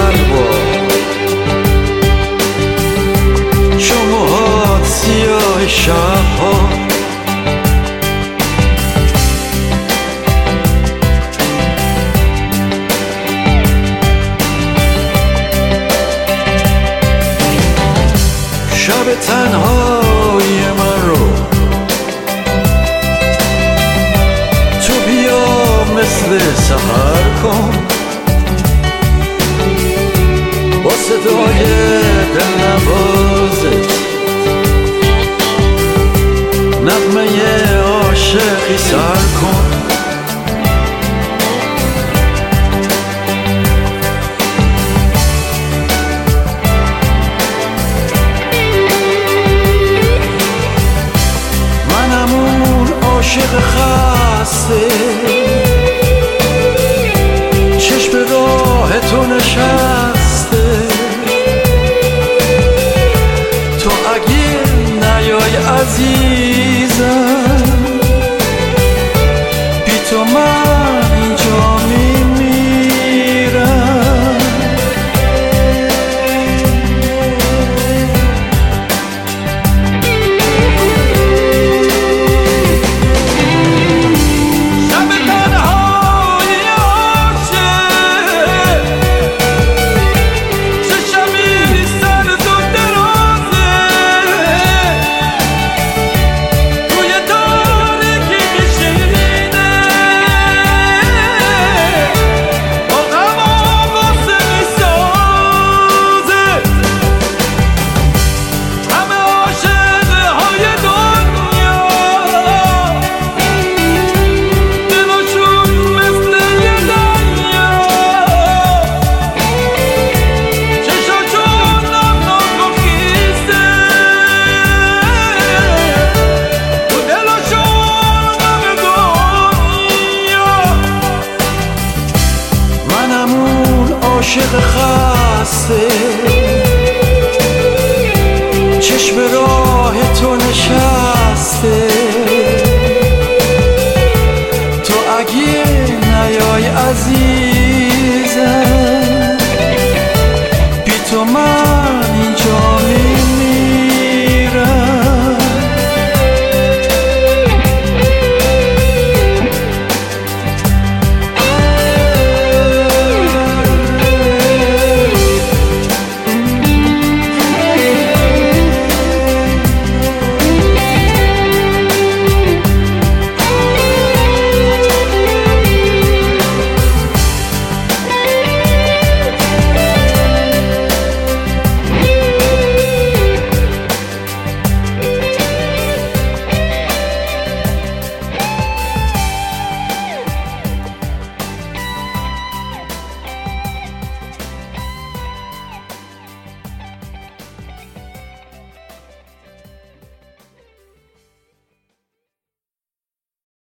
قلبا، چون موهات سیاه شبها. شب تنهای من رو تو بیا مثل سحر کن، با صدای دلنوازت نغمه عاشقی سر کن. عاشق خسته چشم راه تو نشسته، تو اگه نیای عزیزم بی تو من اینجا میمیرم. عاشق خسته چشم راه تو نشسته،